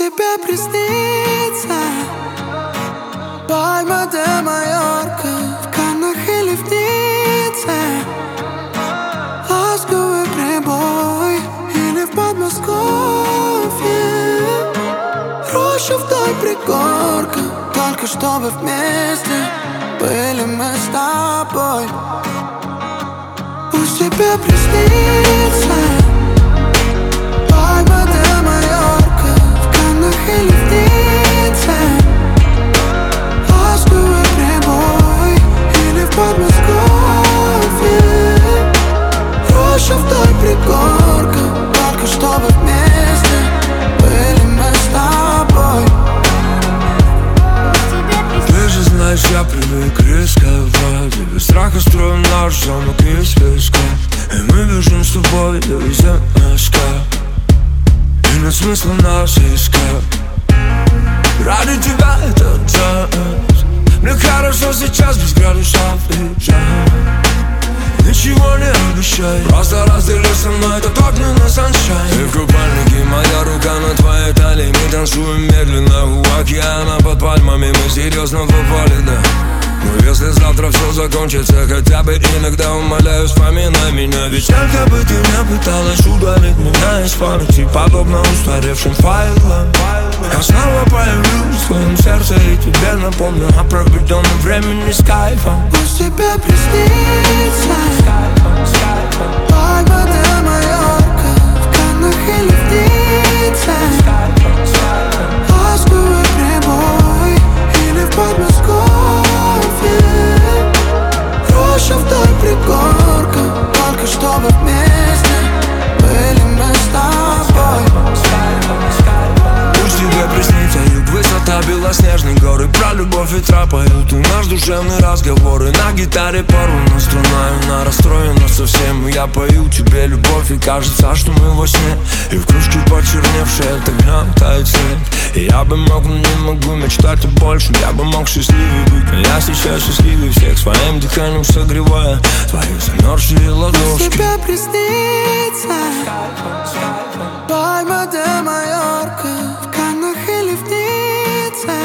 тебе приснится Пальма де Майорка в Каннах или в Ницце, ласковый прибой или в Подмосковье, роща вдоль пригорка, только чтобы вместе были мы с тобой. Пусть тебе приснится Пальма де Майорка в Каннах или в Ницце, ласковый прибой или в Подмосковье, роща вдоль пригорка, только чтобы вместе были мы с тобой. Ты же знаешь, я привык рисковать, без страха строю наш замок из песка, и мы бежим с тобой до ЗСК, и нет смысла нас искать. Ради тебя этот час, мне хорошо сейчас без градусов и жар. Ничего не обещай, просто раздели со мной этот огненный саншайн. Ты в купальнике, моя рука на твоей талии, мы танцуем медленно у океана под пальмами, мы серьезно попали, да. Но если завтра все закончится, хотя бы иногда умоляю, вспоминай меня. Ведь сколько бы ты не пыталась удалить меня из памяти, подобно устаревшим файлам, я снова появлюсь в твоем сердце и тебе напомню о проведенном времени с кайфом. Пусть тебе приснится Пальма де Майорка в Каннах или в Ницце, ласковый прибой или в Подмосковье, роща вдоль пригорка, только чтобы вместе были мы с тобой. Пусть тебе приснится юг, высота белоснежной горы, про любовь ветра поют и наш душевный разговоры. На гитаре порвана струна, она расстроена совсем. Я пою тебе любовь, и кажется, что мы во сне, и в кружке почерневшей от огня тает свет. И я бы мог, но не могу мечтать о большем. Я бы мог счастливее быть, но я сейчас счастливее всех, своим дыханием согревая твои замерзшие ладошки. Пусть тебе приснится Пальма де Майорка в Каннах или в Ницце,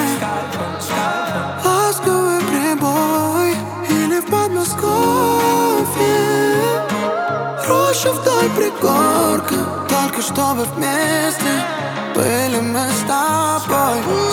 ласковый прибой или в Подмосковье, роща вдоль пригорка, только чтобы вместе были мы с тобой.